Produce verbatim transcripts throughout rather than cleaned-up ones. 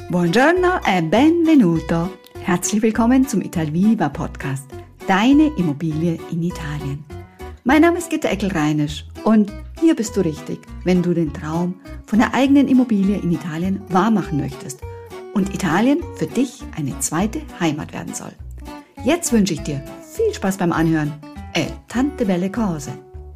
Buongiorno e benvenuto. Herzlich willkommen zum Italviva Podcast, deine Immobilie in Italien. Mein Name ist Gitta Eckel-Reinisch und hier bist du richtig, wenn du den Traum von der eigenen Immobilie in Italien wahrmachen möchtest und Italien für dich eine zweite Heimat werden soll. Jetzt wünsche ich dir viel Spaß beim Anhören e tante belle cose.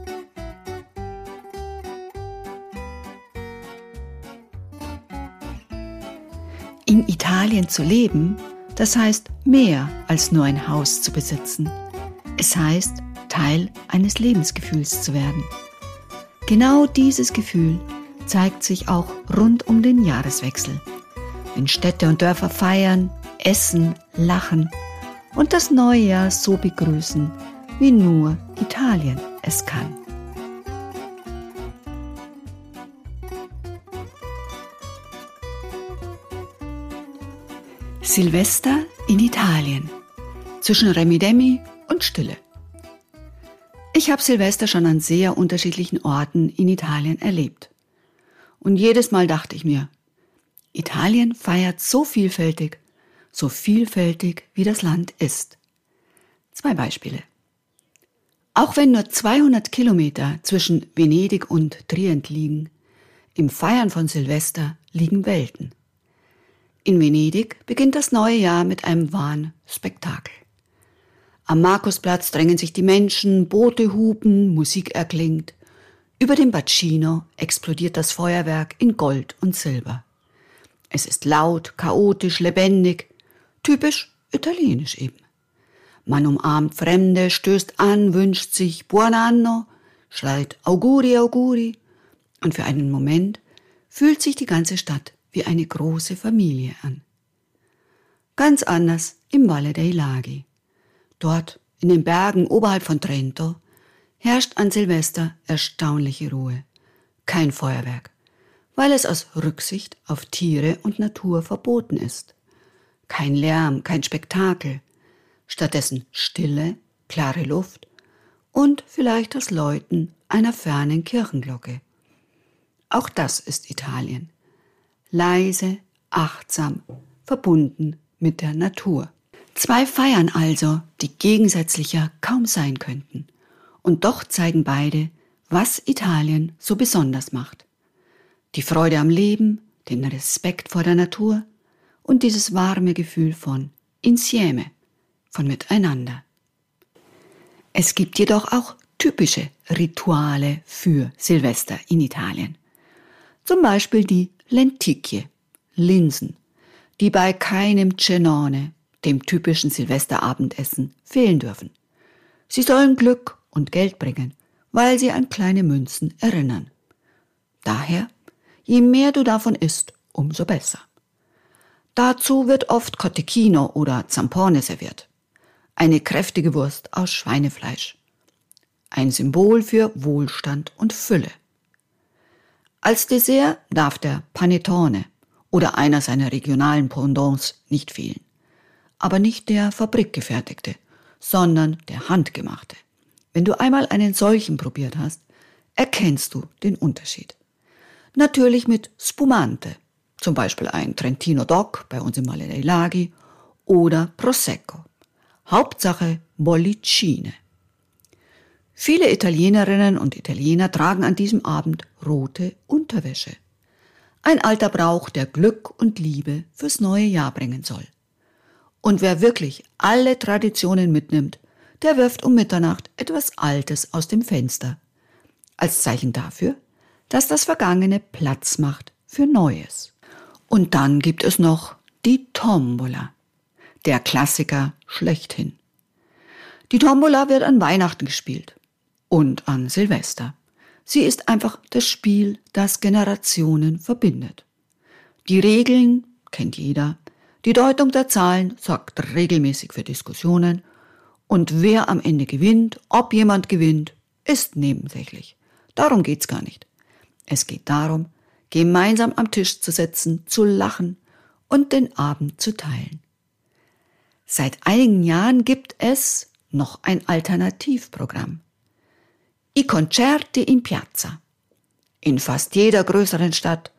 In Italien zu leben, das heißt mehr als nur ein Haus zu besitzen. Es heißt, Teil eines Lebensgefühls zu werden. Genau dieses Gefühl zeigt sich auch rund um den Jahreswechsel, wenn Städte und Dörfer feiern, essen, lachen und das neue Jahr so begrüßen, wie nur Italien es kann. Silvester in Italien, zwischen Remi-Demi und Stille. Ich habe Silvester schon an sehr unterschiedlichen Orten in Italien erlebt. Und jedes Mal dachte ich mir, Italien feiert so vielfältig, so vielfältig wie das Land ist. Zwei Beispiele. Auch wenn nur zweihundert Kilometer zwischen Venedig und Trient liegen, im Feiern von Silvester liegen Welten. In Venedig beginnt das neue Jahr mit einem wahren Spektakel. Am Markusplatz drängen sich die Menschen, Boote hupen, Musik erklingt. Über dem Bacino explodiert das Feuerwerk in Gold und Silber. Es ist laut, chaotisch, lebendig, typisch italienisch eben. Man umarmt Fremde, stößt an, wünscht sich Buon anno, schreit Auguri, Auguri und für einen Moment fühlt sich die ganze Stadt wie eine große Familie an. Ganz anders im Valle dei Laghi. Dort, in den Bergen oberhalb von Trento, herrscht an Silvester erstaunliche Ruhe. Kein Feuerwerk, weil es aus Rücksicht auf Tiere und Natur verboten ist. Kein Lärm, kein Spektakel, stattdessen Stille, klare Luft und vielleicht das Läuten einer fernen Kirchenglocke. Auch das ist Italien. Leise, achtsam, verbunden mit der Natur. Zwei Feiern also, die gegensätzlicher kaum sein könnten. Und doch zeigen beide, was Italien so besonders macht. Die Freude am Leben, den Respekt vor der Natur und dieses warme Gefühl von Insieme, von Miteinander. Es gibt jedoch auch typische Rituale für Silvester in Italien. Zum Beispiel die Lenticchie, Linsen, die bei keinem Cenone, dem typischen Silvesterabendessen, fehlen dürfen. Sie sollen Glück und Geld bringen, weil sie an kleine Münzen erinnern. Daher, je mehr du davon isst, umso besser. Dazu wird oft Cotechino oder Zampone serviert, eine kräftige Wurst aus Schweinefleisch, ein Symbol für Wohlstand und Fülle. Als Dessert darf der Panettone oder einer seiner regionalen Pendants nicht fehlen. Aber nicht der fabrikgefertigte, sondern der handgemachte. Wenn du einmal einen solchen probiert hast, erkennst du den Unterschied. Natürlich mit Spumante, zum Beispiel ein Trentino Doc bei uns im Valle dei Laghi oder Prosecco. Hauptsache Bollicine. Viele Italienerinnen und Italiener tragen an diesem Abend rote Unterwäsche. Ein alter Brauch, der Glück und Liebe fürs neue Jahr bringen soll. Und wer wirklich alle Traditionen mitnimmt, der wirft um Mitternacht etwas Altes aus dem Fenster. Als Zeichen dafür, dass das Vergangene Platz macht für Neues. Und dann gibt es noch die Tombola, der Klassiker schlechthin. Die Tombola wird an Weihnachten gespielt. Und an Silvester. Sie ist einfach das Spiel, das Generationen verbindet. Die Regeln kennt jeder, die Deutung der Zahlen sorgt regelmäßig für Diskussionen und wer am Ende gewinnt, ob jemand gewinnt, ist nebensächlich. Darum geht's gar nicht. Es geht darum, gemeinsam am Tisch zu sitzen, zu lachen und den Abend zu teilen. Seit einigen Jahren gibt es noch ein Alternativprogramm. I concerti in piazza. In fast jeder größeren Stadt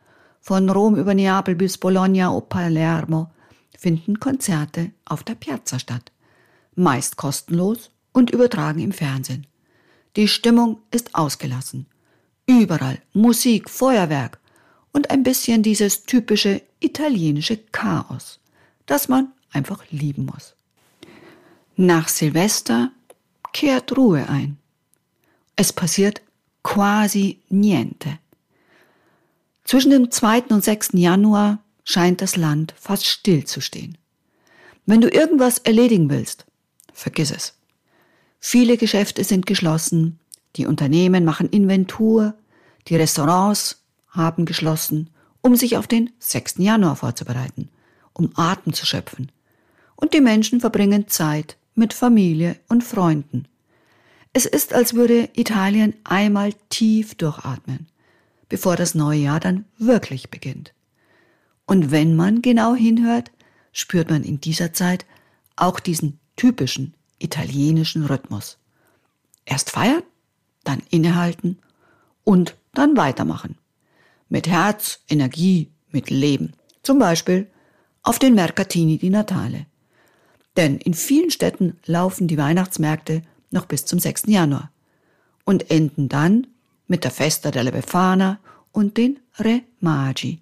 Von Rom über Neapel bis Bologna oder Palermo finden Konzerte auf der Piazza statt. Meist kostenlos und übertragen im Fernsehen. Die Stimmung ist ausgelassen. Überall Musik, Feuerwerk und ein bisschen dieses typische italienische Chaos, das man einfach lieben muss. Nach Silvester kehrt Ruhe ein. Es passiert quasi niente. Zwischen dem zweiten und sechsten Januar scheint das Land fast still zu stehen. Wenn du irgendwas erledigen willst, vergiss es. Viele Geschäfte sind geschlossen, die Unternehmen machen Inventur, die Restaurants haben geschlossen, um sich auf den sechsten Januar vorzubereiten, um Atem zu schöpfen. Und die Menschen verbringen Zeit mit Familie und Freunden. Es ist, als würde Italien einmal tief durchatmen, bevor das neue Jahr dann wirklich beginnt. Und wenn man genau hinhört, spürt man in dieser Zeit auch diesen typischen italienischen Rhythmus. Erst feiern, dann innehalten und dann weitermachen. Mit Herz, Energie, mit Leben. Zum Beispiel auf den Mercatini di Natale. Denn in vielen Städten laufen die Weihnachtsmärkte noch bis zum sechsten Januar und enden dann mit der Festa della Befana und den Re Magi.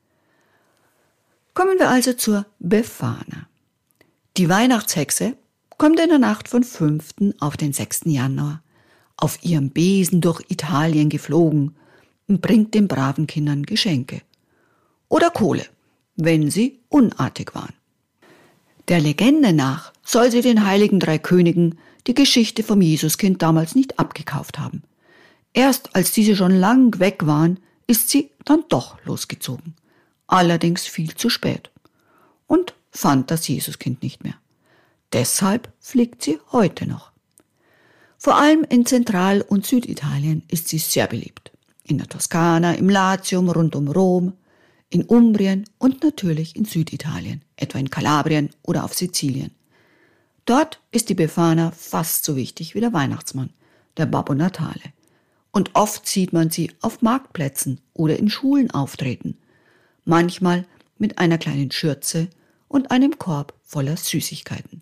Kommen wir also zur Befana. Die Weihnachtshexe kommt in der Nacht von fünften auf den sechsten Januar auf ihrem Besen durch Italien geflogen und bringt den braven Kindern Geschenke. Oder Kohle, wenn sie unartig waren. Der Legende nach soll sie den heiligen drei Königen die Geschichte vom Jesuskind damals nicht abgekauft haben. Erst als diese schon lang weg waren, ist sie dann doch losgezogen. Allerdings viel zu spät. Und fand das Jesuskind nicht mehr. Deshalb fliegt sie heute noch. Vor allem in Zentral- und Süditalien ist sie sehr beliebt. In der Toskana, im Latium, rund um Rom, in Umbrien und natürlich in Süditalien, etwa in Kalabrien oder auf Sizilien. Dort ist die Befana fast so wichtig wie der Weihnachtsmann, der Babbo Natale. Und oft sieht man sie auf Marktplätzen oder in Schulen auftreten. Manchmal mit einer kleinen Schürze und einem Korb voller Süßigkeiten.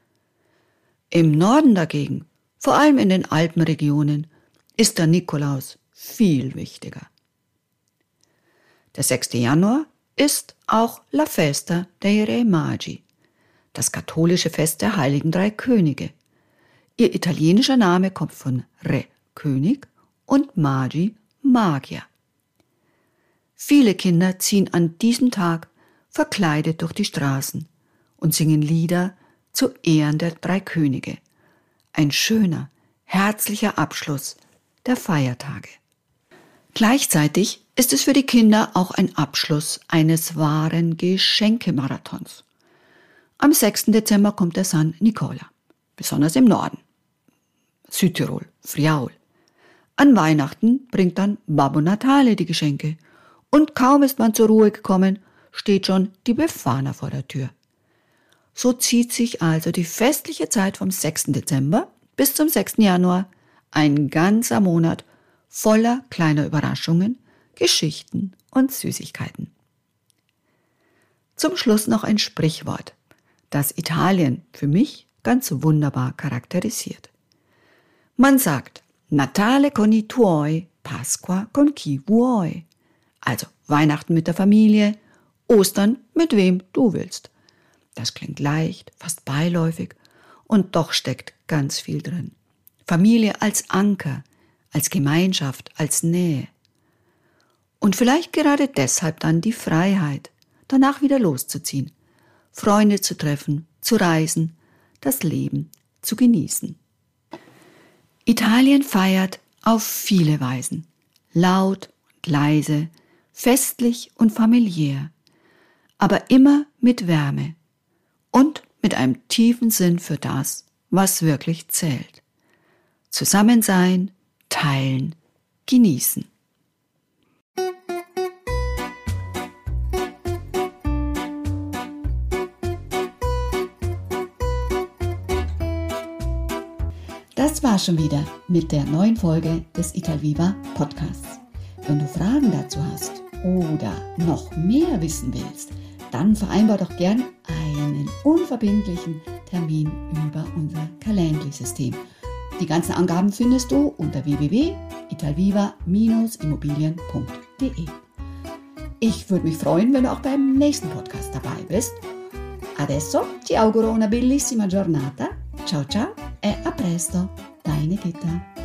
Im Norden dagegen, vor allem in den Alpenregionen, ist der Nikolaus viel wichtiger. Der sechste Januar ist auch La Festa dei Re Magi, das katholische Fest der heiligen drei Könige. Ihr italienischer Name kommt von Re, König, und Magi, Magier. Viele Kinder ziehen an diesem Tag verkleidet durch die Straßen und singen Lieder zu Ehren der drei Könige. Ein schöner, herzlicher Abschluss der Feiertage. Gleichzeitig ist es für die Kinder auch ein Abschluss eines wahren Geschenkemarathons. Am sechsten Dezember kommt der San Nicola, besonders im Norden. Südtirol, Friaul. An Weihnachten bringt dann Babbo Natale die Geschenke und kaum ist man zur Ruhe gekommen, steht schon die Befana vor der Tür. So zieht sich also die festliche Zeit vom sechsten Dezember bis zum sechsten Januar, ein ganzer Monat voller kleiner Überraschungen, Geschichten und Süßigkeiten. Zum Schluss noch ein Sprichwort, das Italien für mich ganz wunderbar charakterisiert. Man sagt, Natale con i tuoi, Pasqua con chi vuoi. Also Weihnachten mit der Familie, Ostern mit wem du willst. Das klingt leicht, fast beiläufig und doch steckt ganz viel drin. Familie als Anker, als Gemeinschaft, als Nähe. Und vielleicht gerade deshalb dann die Freiheit, danach wieder loszuziehen, Freunde zu treffen, zu reisen, das Leben zu genießen. Italien feiert auf viele Weisen, laut und leise, festlich und familiär, aber immer mit Wärme und mit einem tiefen Sinn für das, was wirklich zählt. Zusammen sein, teilen, genießen. Das war schon wieder mit der neuen Folge des Italviva Podcasts. Wenn du Fragen dazu hast oder noch mehr wissen willst, dann vereinbar doch gern einen unverbindlichen Termin über unser Calendly-System. Die ganzen Angaben findest du unter w w w punkt italviva Bindestrich immobilien punkt d e. Ich würde mich freuen, wenn du auch beim nächsten Podcast dabei bist. Adesso ti auguro una bellissima giornata. Ciao ciao e a presto, deine Gitta.